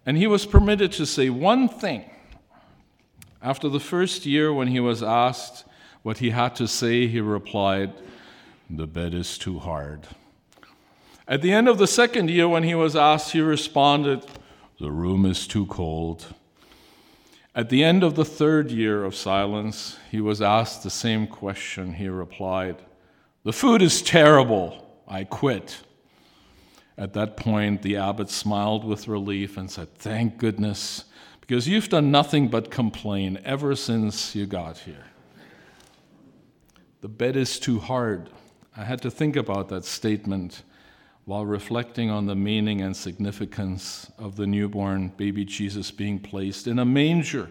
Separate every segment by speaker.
Speaker 1: And he was permitted to say one thing. After the first year, when he was asked what he had to say, he replied, "The bed is too hard." At the end of the second year, when he was asked, he responded, "The room is too cold." At the end of the third year of silence, he was asked the same question. He replied, "The food is terrible. I quit." At that point, the abbot smiled with relief and said, "Thank goodness, because you've done nothing but complain ever since you got here." The bed is too hard. I had to think about that statement while reflecting on the meaning and significance of the newborn baby Jesus being placed in a manger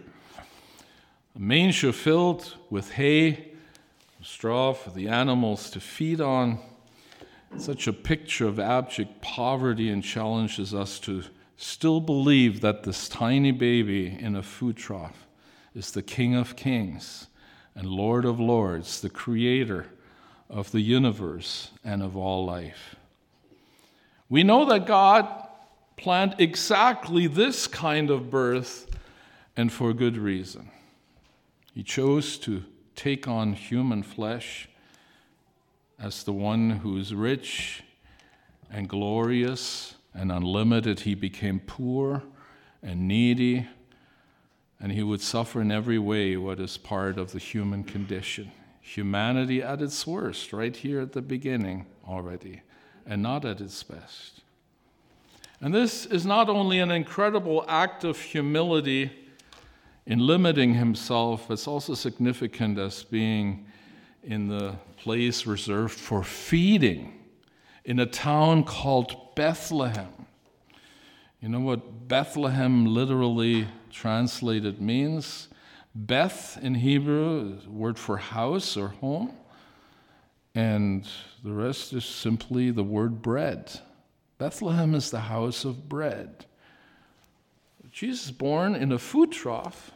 Speaker 1: filled with hay, straw for the animals to feed on. Such a picture of abject poverty, and challenges us to still believe that this tiny baby in a food trough is the King of Kings and Lord of Lords, the creator of the universe and of all life. We know that God planned exactly this kind of birth, and for good reason. He chose to take on human flesh as the one who is rich and glorious and unlimited. He became poor and needy, and he would suffer in every way what is part of the human condition. Humanity at its worst, right here at the beginning already, and not at its best. And this is not only an incredible act of humility in limiting himself, it's also significant as being in the place reserved for feeding in a town called Bethlehem. You know what Bethlehem literally translated means? Beth in Hebrew is a word for house or home, and the rest is simply the word bread. Bethlehem is the house of bread. Jesus born in a food trough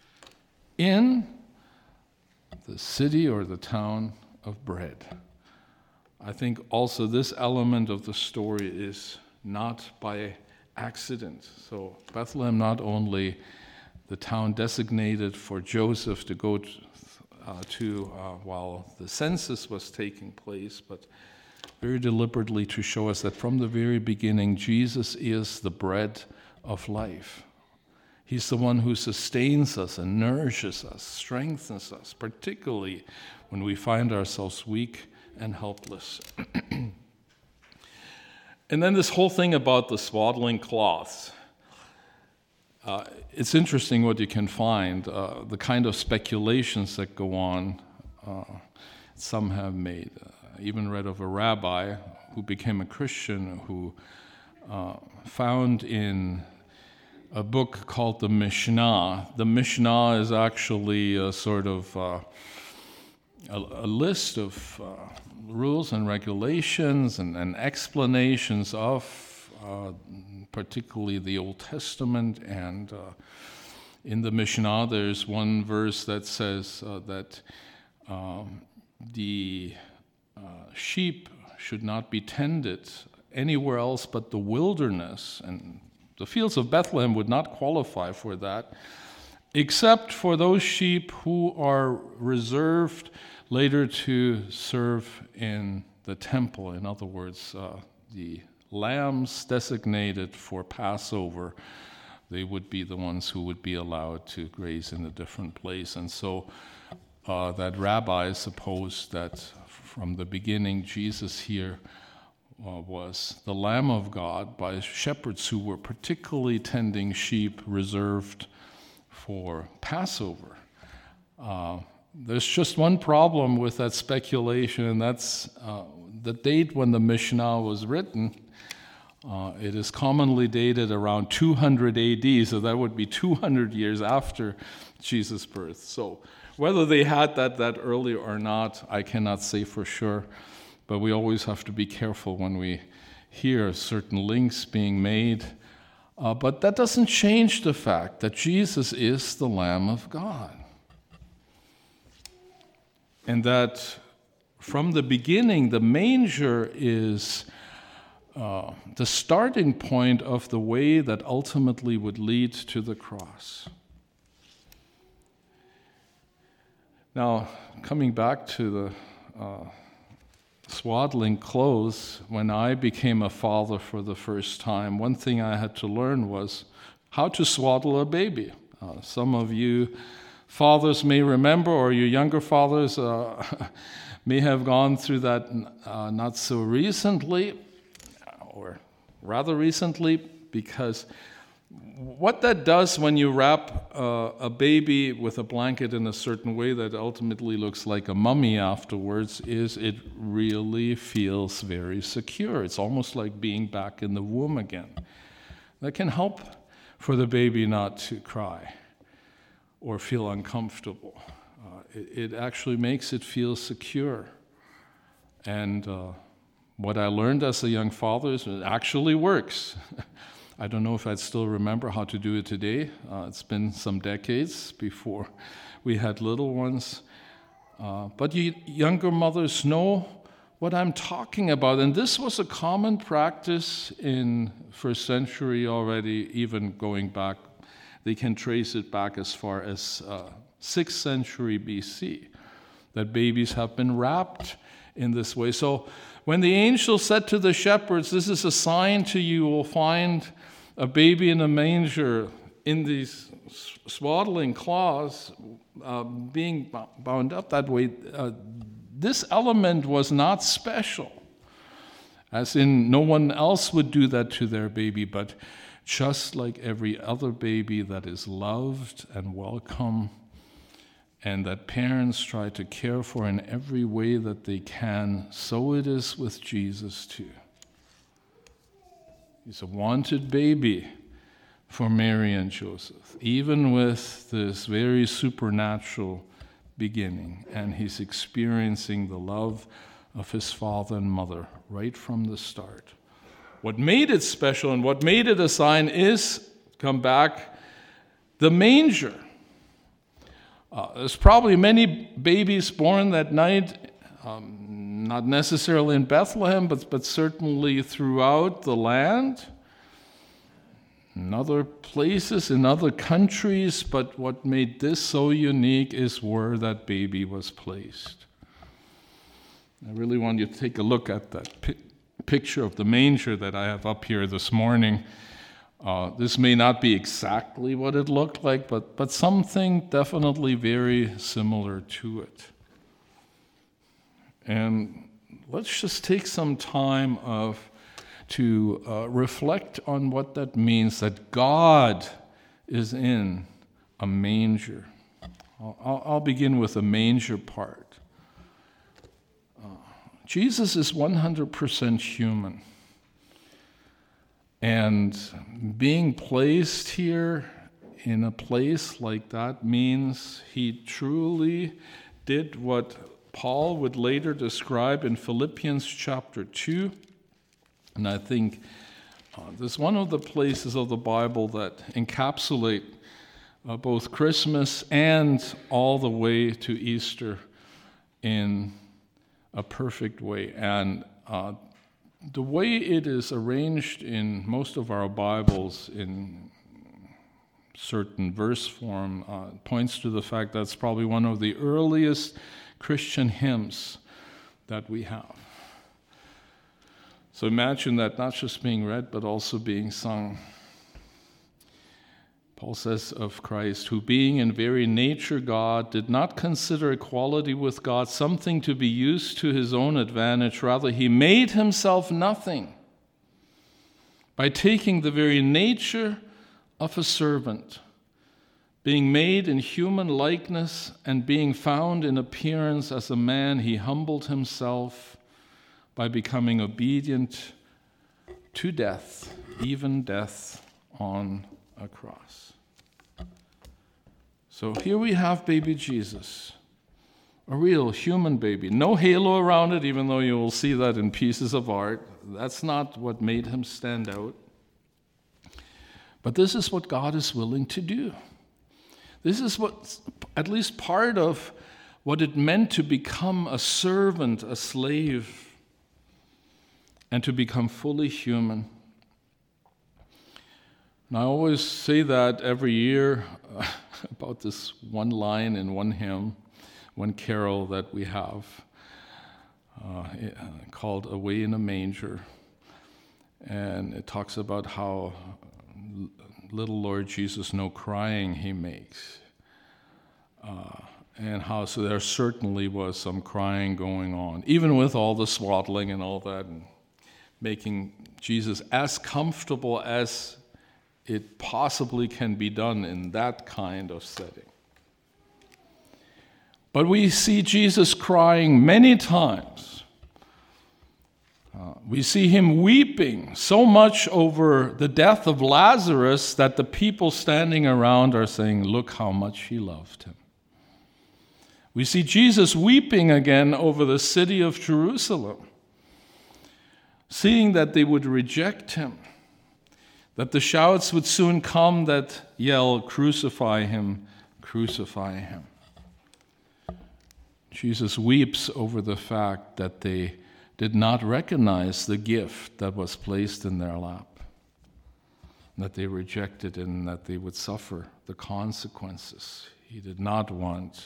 Speaker 1: in the city or the town of bread. I think also this element of the story is not by accident. So Bethlehem, not only the town designated for Joseph to go to while the census was taking place, but very deliberately to show us that from the very beginning, Jesus is the bread of life. He's the one who sustains us and nourishes us, strengthens us, particularly when we find ourselves weak and helpless. And then this whole thing about the swaddling cloths. It's interesting what you can find, the kind of speculations that go on. Some have made. Even read of a rabbi who became a Christian who found in a book called the Mishnah. The Mishnah is actually a sort of a list of rules and regulations and explanations of particularly the Old Testament. And in the Mishnah, there's one verse that says that the sheep should not be tended anywhere else but the wilderness, and the fields of Bethlehem would not qualify for that, except for those sheep who are reserved later to serve in the temple. In other words, the lambs designated for Passover, they would be the ones who would be allowed to graze in a different place. And so that rabbi supposed that from the beginning, Jesus here was the Lamb of God by shepherds who were particularly tending sheep reserved for Passover. There's just one problem with that speculation, and that's the date when the Mishnah was written. It is commonly dated around 200 AD, so that would be 200 years after Jesus' birth. So whether they had that early or not, I cannot say for sure, but we always have to be careful when we hear certain links being made. But that doesn't change the fact that Jesus is the Lamb of God. And that from the beginning, the manger is the starting point of the way that ultimately would lead to the cross. Now, coming back to the swaddling clothes, when I became a father for the first time, one thing I had to learn was how to swaddle a baby. Some of you fathers may remember, or your younger fathers may have gone through that not so recently, or rather recently, because what that does when you wrap a baby with a blanket in a certain way that ultimately looks like a mummy afterwards is it really feels very secure. It's almost like being back in the womb again. That can help for the baby not to cry or feel uncomfortable. It actually makes it feel secure. And what I learned as a young father is it actually works. I don't know if I'd still remember how to do it today. It's been some decades before we had little ones. But you younger mothers know what I'm talking about. And this was a common practice in first century already, even going back. They can trace it back as far as 6th century BC, that babies have been wrapped in this way. So when the angel said to the shepherds, "This is a sign to you, will find a baby in a manger in these swaddling cloths, being bound up that way," this element was not special, as in no one else would do that to their baby, but just like every other baby that is loved and welcome and that parents try to care for in every way that they can, so it is with Jesus too. He's a wanted baby for Mary and Joseph, even with this very supernatural beginning. And he's experiencing the love of his father and mother right from the start. What made it special and what made it a sign is, come back, the manger. There's probably many babies born that night, not necessarily in Bethlehem, but certainly throughout the land, in other places, in other countries. But what made this so unique is where that baby was placed. I really want you to take a look at that picture of the manger that I have up here this morning. This may not be exactly what it looked like, but something definitely very similar to it. And let's just take some time to reflect on what that means, that God is in a manger. I'll begin with the manger part. Jesus is 100% human. And being placed here in a place like that means he truly did what Paul would later describe in Philippians chapter 2. And I think this is one of the places of the Bible that encapsulate both Christmas and all the way to Easter in a perfect way. And the way it is arranged in most of our Bibles in certain verse form points to the fact that's probably one of the earliest Christian hymns that we have. So imagine that not just being read, but also being sung. Paul says of Christ, who being in very nature God, did not consider equality with God something to be used to his own advantage. Rather, he made himself nothing by taking the very nature of a servant, being made in human likeness and being found in appearance as a man, he humbled himself by becoming obedient to death, even death on a cross. So here we have baby Jesus, a real human baby. No halo around it, even though you will see that in pieces of art. That's not what made him stand out. But this is what God is willing to do. This is what, at least part of what it meant to become a servant, a slave. and to become fully human. And I always say that every year about this one line in one hymn, one carol that we have called Away in a Manger. And it talks about how little Lord Jesus no crying he makes. And how so there certainly was some crying going on, even with all the swaddling and all that, and making Jesus as comfortable as it possibly can be done in that kind of setting. But we see Jesus crying many times. We see him weeping so much over the death of Lazarus that the people standing around are saying, "Look how much he loved him." We see Jesus weeping again over the city of Jerusalem, seeing that they would reject him, that the shouts would soon come that yell, "Crucify him, crucify him." Jesus weeps over the fact that they did not recognize the gift that was placed in their lap, that they rejected it and that they would suffer the consequences. He did not want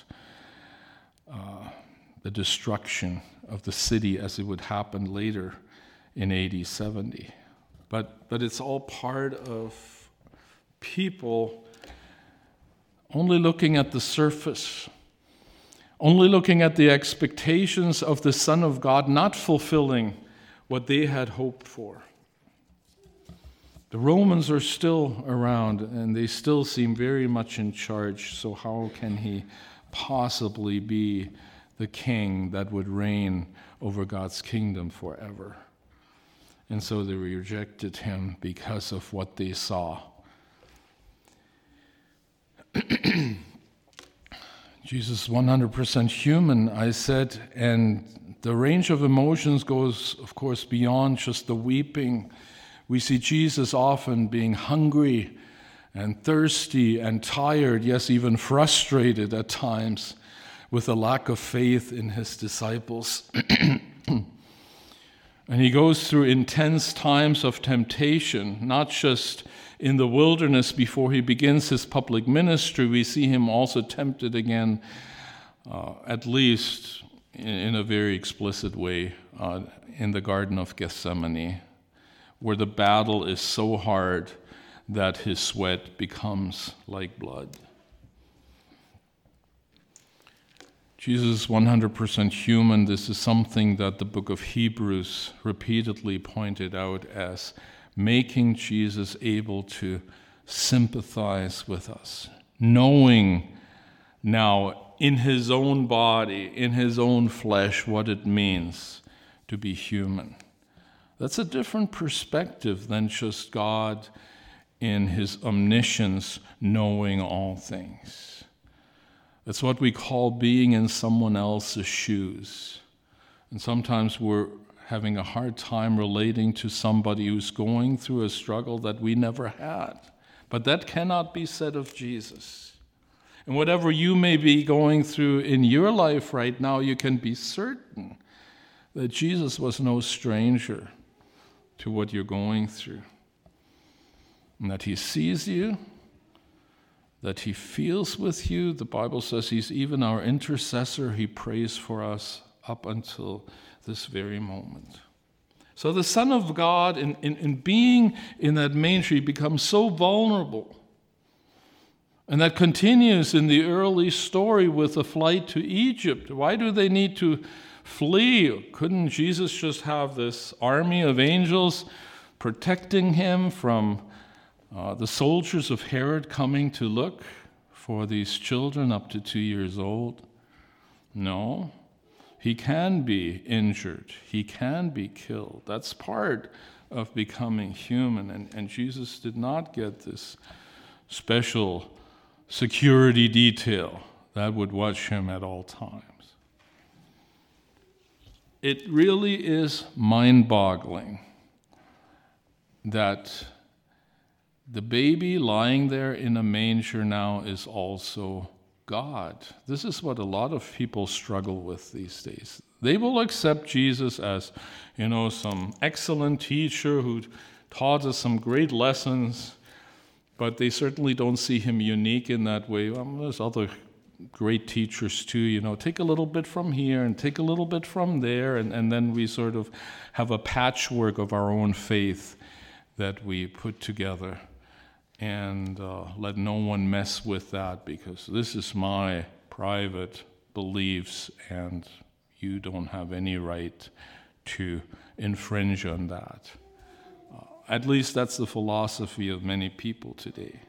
Speaker 1: the destruction of the city as it would happen later in AD 70. But it's all part of people only looking at the surface, only looking at the expectations of the Son of God, not fulfilling what they had hoped for. The Romans are still around, and they still seem very much in charge, so how can he possibly be the king that would reign over God's kingdom forever? And so they rejected him because of what they saw. Jesus is 100% human, I said, and the range of emotions goes, of course, beyond just the weeping. We see Jesus often being hungry and thirsty and tired, yes, even frustrated at times with a lack of faith in his disciples. And he goes through intense times of temptation, not just in the wilderness before he begins his public ministry. We see him also tempted again, at least in a very explicit way, in the Garden of Gethsemane, where the battle is so hard that his sweat becomes like blood. Jesus is 100% human. This is something that the book of Hebrews repeatedly pointed out as making Jesus able to sympathize with us, knowing now in his own body, in his own flesh, what it means to be human. That's a different perspective than just God in his omniscience knowing all things. It's what we call being in someone else's shoes. And sometimes we're having a hard time relating to somebody who's going through a struggle that we never had. But that cannot be said of Jesus. And whatever you may be going through in your life right now, you can be certain that Jesus was no stranger to what you're going through. And that he sees you, that he feels with you. The Bible says he's even our intercessor. He prays for us up until this very moment. So the Son of God, in being in that manger, he becomes so vulnerable. And that continues in the early story with the flight to Egypt. Why do they need to flee? Couldn't Jesus just have this army of angels protecting him from the soldiers of Herod coming to look for these children up to 2 years old? No. He can be injured. He can be killed. That's part of becoming human. And Jesus did not get this special security detail that would watch him at all times. It really is mind-boggling that the baby lying there in a manger now is also God. This is what a lot of people struggle with these days. They will accept Jesus as, some excellent teacher who taught us some great lessons, but they certainly don't see him unique in that way. There's other great teachers too, take a little bit from here and take a little bit from there, and then we sort of have a patchwork of our own faith that we put together. And let no one mess with that, because this is my private beliefs and you don't have any right to infringe on that. At least that's the philosophy of many people today.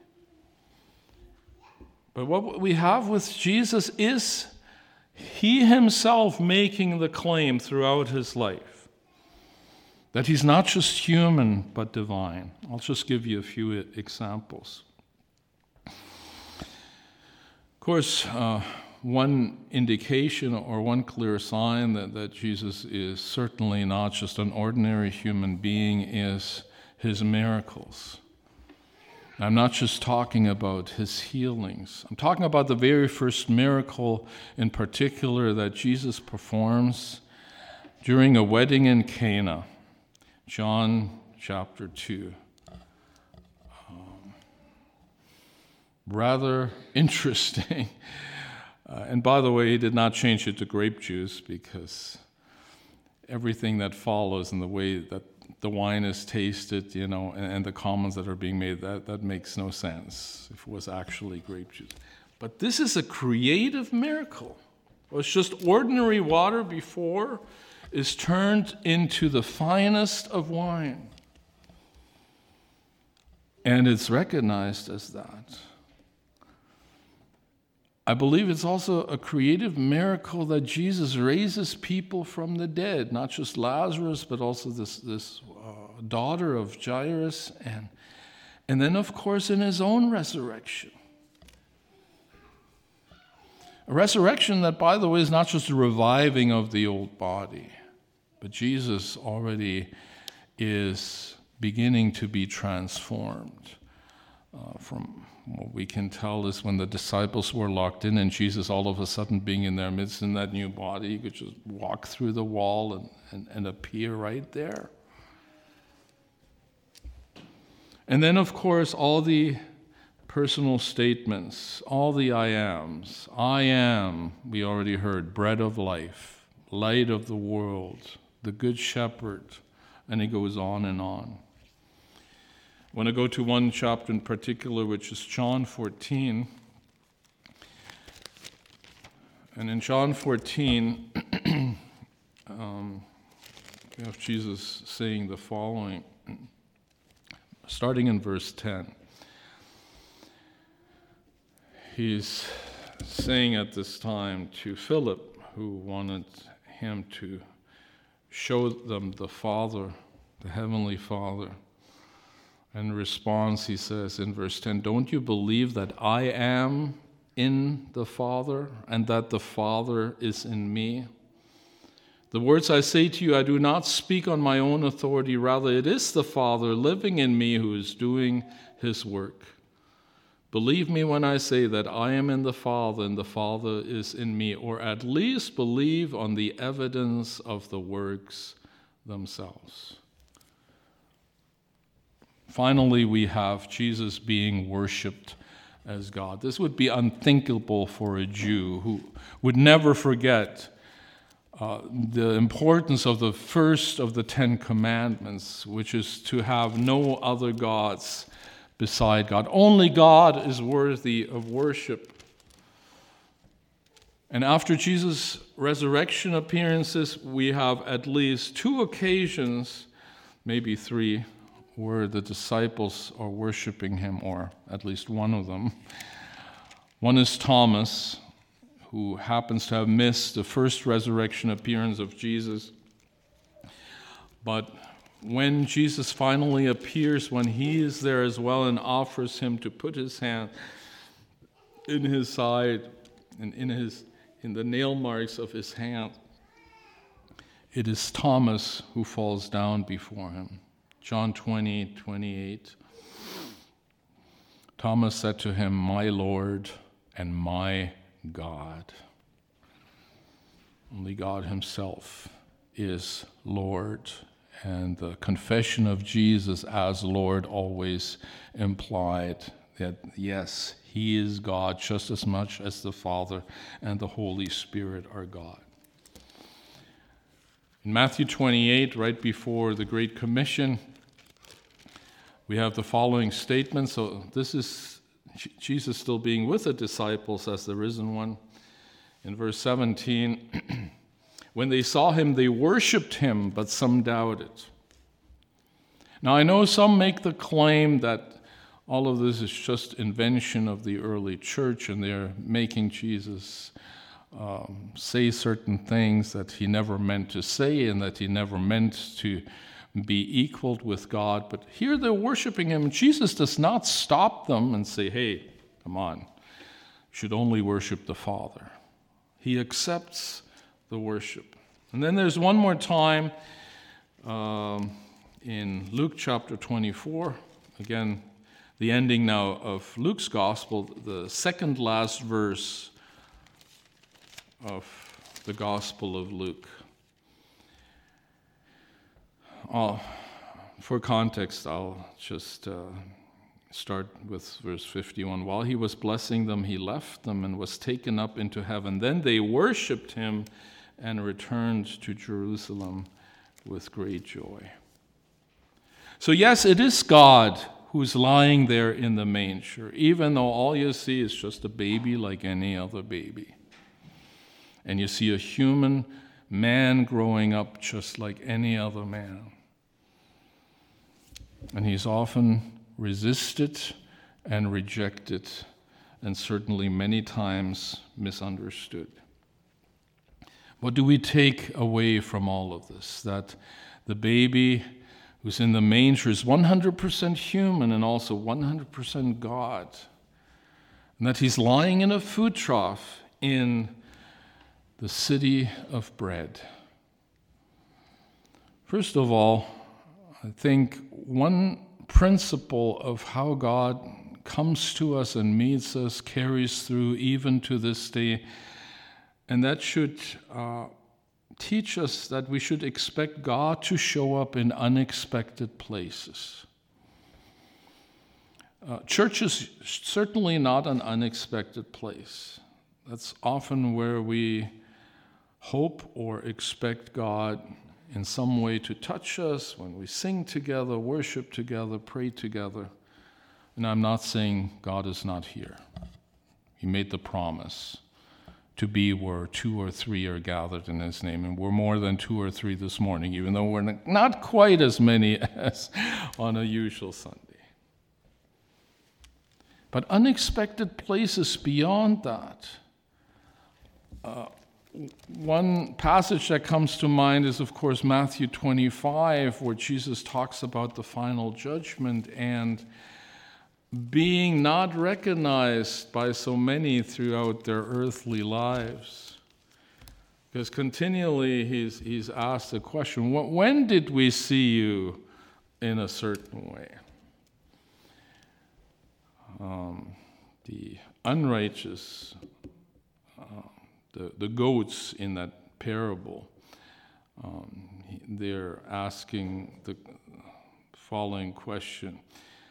Speaker 1: But what we have with Jesus is he himself making the claim throughout his life that he's not just human, but divine. I'll just give you a few examples. Of course, one indication or one clear sign that Jesus is certainly not just an ordinary human being is his miracles. I'm not just talking about his healings. I'm talking about the very first miracle in particular that Jesus performs during a wedding in Cana. John chapter 2. Rather interesting. And by the way, he did not change it to grape juice, because everything that follows and the way that the wine is tasted, and the comments that are being made, that makes no sense if it was actually grape juice. But this is a creative miracle. It was just ordinary water before is turned into the finest of wine. And it's recognized as that. I believe it's also a creative miracle that Jesus raises people from the dead, not just Lazarus, but also this daughter of Jairus, and then, of course, in his own resurrection. A resurrection that, by the way, is not just a reviving of the old body, but Jesus already is beginning to be transformed. From what we can tell is when the disciples were locked in and Jesus all of a sudden being in their midst in that new body, he could just walk through the wall and appear right there. And then, of course, all the personal statements, all the I ams. I am, we already heard, bread of life, light of the world, the good shepherd, and it goes on and on. I want to go to one chapter in particular, which is John 14. And in John 14, we have Jesus saying the following, starting in verse 10. He's saying at this time to Philip, who wanted him to show them the Father, the Heavenly Father. In response, he says in verse 10, "Don't you believe that I am in the Father, and that the Father is in me? The words I say to you, I do not speak on my own authority. Rather, it is the Father living in me who is doing his work. Believe me when I say that I am in the Father and the Father is in me, or at least believe on the evidence of the works themselves." Finally, we have Jesus being worshipped as God. This would be unthinkable for a Jew who would never forget the importance of the first of the 10 Commandments, which is to have no other gods beside God. Only God is worthy of worship. And after Jesus' resurrection appearances, we have at least 2 occasions, maybe 3, where the disciples are worshiping him, or at least one of them. One is Thomas, who happens to have missed the first resurrection appearance of Jesus. But when Jesus finally appears, when he is there as well and offers him to put his hand in his side and in the nail marks of his hand, it is Thomas who falls down before him. John 20:28. Thomas said to him, "My Lord and my God. Only God himself is Lord, and the confession of Jesus as Lord always implied that, yes, he is God just as much as the Father and the Holy Spirit are God. In Matthew 28, right before the Great Commission, we have the following statement. So this is Jesus still being with the disciples as the risen one. In verse 17, when they saw him, they worshipped him, but some doubted. Now I know some make the claim that all of this is just invention of the early church, and they're making Jesus say certain things that he never meant to say and that he never meant to be equaled with God. But here they're worshiping him. Jesus does not stop them and say, hey, come on, you should only worship the Father. He accepts the worship. And then there's one more time in Luke chapter 24, again, the ending now of Luke's gospel, the second last verse of the Gospel of Luke. For context, I'll just start with verse 51. While he was blessing them, he left them and was taken up into heaven. Then they worshipped him and returned to Jerusalem with great joy. So yes, it is God who's lying there in the manger, even though all you see is just a baby like any other baby. And you see a human man growing up just like any other man. And he's often resisted and rejected, and certainly many times misunderstood. What do we take away from all of this? That the baby who's in the manger is 100% human and also 100% God. And that he's lying in a food trough in the city of bread. First of all, I think one principle of how God comes to us and meets us carries through even to this day, and that should teach us that we should expect God to show up in unexpected places. Church is certainly not an unexpected place. That's often where we hope or expect God in some way to touch us when we sing together, worship together, pray together. And I'm not saying God is not here. He made the promise to be where 2 or 3 are gathered in his name. And we're more than 2 or 3 this morning, even though we're not quite as many as on a usual Sunday. But unexpected places beyond that. One passage that comes to mind is, of course, Matthew 25, where Jesus talks about the final judgment and being not recognized by so many throughout their earthly lives. Because continually he's asked the question, when did we see you in a certain way? The unrighteous, the goats in that parable, they're asking the following question.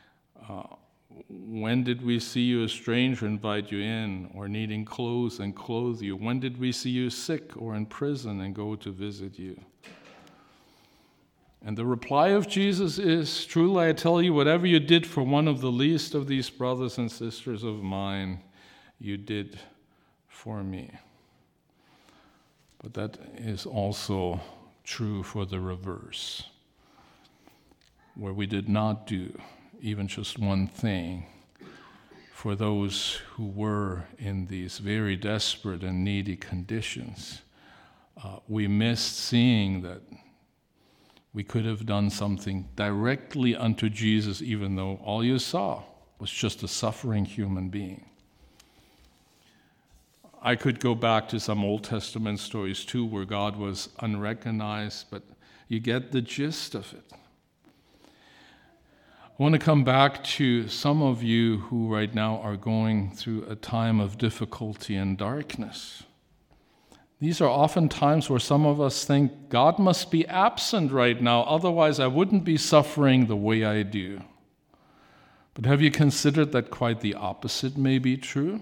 Speaker 1: When did we see you a stranger, invite you in, or needing clothes and clothe you? When did we see you sick or in prison and go to visit you? And the reply of Jesus is, truly I tell you, whatever you did for one of the least of these brothers and sisters of mine, you did for me. But that is also true for the reverse, where we did not do even just one thing for those who were in these very desperate and needy conditions. We missed seeing that we could have done something directly unto Jesus, even though all you saw was just a suffering human being. I could go back to some Old Testament stories too, where God was unrecognized, but you get the gist of it. I want to come back to some of you who right now are going through a time of difficulty and darkness. These are often times where some of us think, God must be absent right now, otherwise I wouldn't be suffering the way I do. But have you considered that quite the opposite may be true?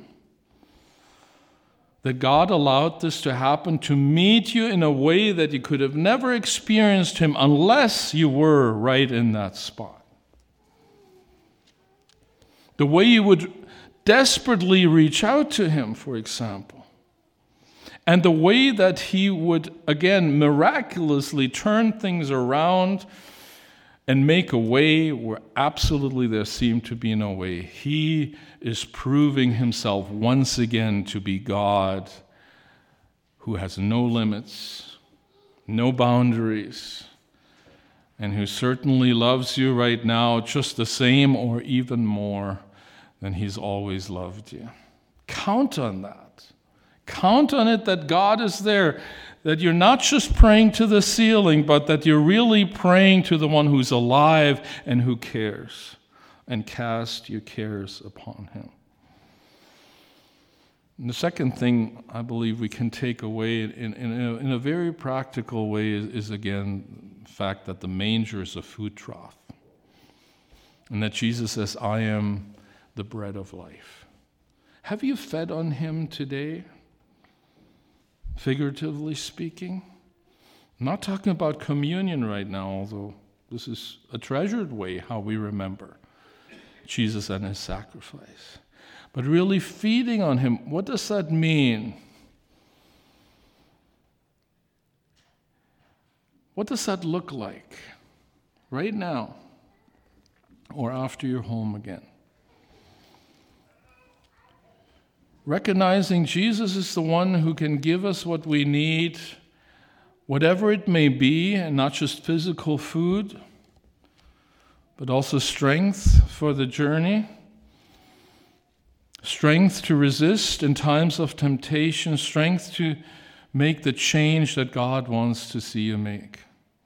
Speaker 1: That God allowed this to happen to meet you in a way that you could have never experienced Him unless you were right in that spot. The way you would desperately reach out to Him, for example. And the way that He would, again, miraculously turn things around and make a way where absolutely there seemed to be no way. He is proving Himself once again to be God who has no limits, no boundaries, and who certainly loves you right now just the same or even more than He's always loved you. Count on that. Count on it that God is there, that you're not just praying to the ceiling, but that you're really praying to the one who's alive and who cares, and cast your cares upon Him. And the second thing I believe we can take away in a very practical way is again, the fact that the manger is a food trough. And that Jesus says, I am the bread of life. Have you fed on Him today? Figuratively speaking. I'm not talking about communion right now, although this is a treasured way how we remember Jesus and His sacrifice. But really feeding on Him, what does that mean? What does that look like right now or after you're home again? Recognizing Jesus is the one who can give us what we need, whatever it may be, and not just physical food, but also strength for the journey, strength to resist in times of temptation, strength to make the change that God wants to see you make.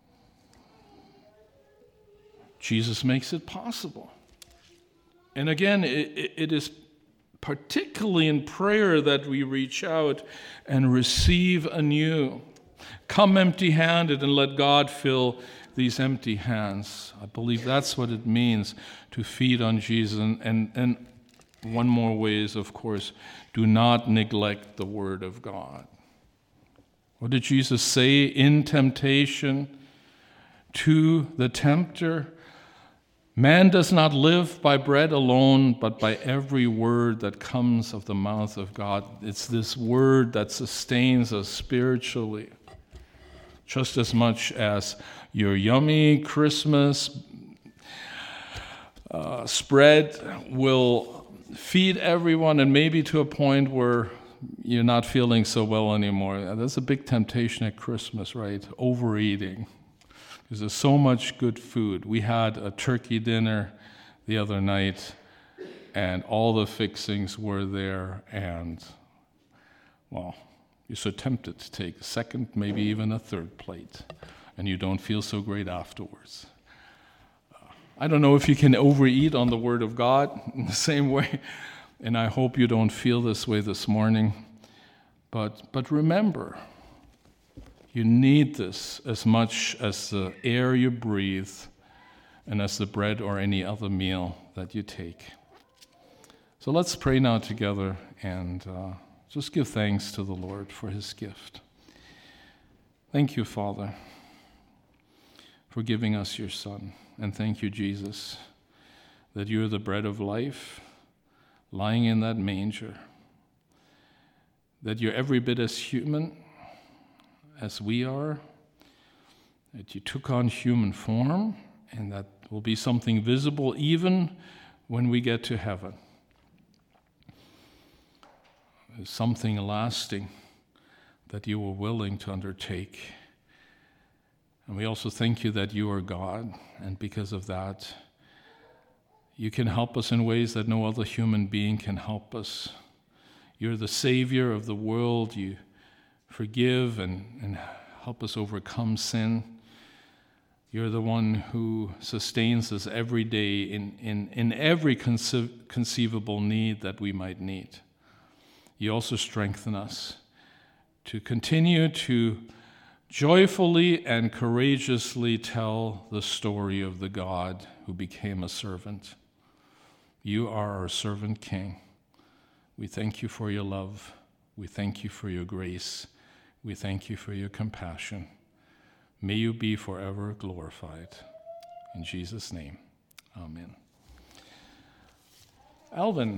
Speaker 1: Jesus makes it possible. And again, it is particularly in prayer that we reach out and receive anew. Come empty-handed and let God fill these empty hands. I believe that's what it means to feed on Jesus. And one more way is, of course, do not neglect the Word of God. What did Jesus say in temptation to the tempter? Man does not live by bread alone, but by every word that comes of the mouth of God. It's this word that sustains us spiritually, just as much as your yummy Christmas spread will feed everyone, and maybe to a point where you're not feeling so well anymore. That's a big temptation at Christmas, right? Overeating. Because there's so much good food. We had a turkey dinner the other night, and all the fixings were there, and, well, you're so tempted to take a second, maybe even a third plate, and you don't feel so great afterwards. I don't know if you can overeat on the Word of God in the same way, and I hope you don't feel this way this morning, but remember, you need this as much as the air you breathe and as the bread or any other meal that you take. So let's pray now together and just give thanks to the Lord for His gift. Thank you, Father, for giving us your Son. And thank you, Jesus, that you're the bread of life lying in that manger, that you're every bit as human as we are, that you took on human form, and that will be something visible even when we get to heaven. There's something lasting that you were willing to undertake. And we also thank you that you are God, and because of that, you can help us in ways that no other human being can help us. You're the Savior of the world. You forgive and help us overcome sin. You're the one who sustains us every day in every conceivable need that we might need. You also strengthen us to continue to joyfully and courageously tell the story of the God who became a servant. You are our servant King. We thank you for your love. We thank you for your grace. We thank you for your compassion. May you be forever glorified. In Jesus' name, amen. Alvin.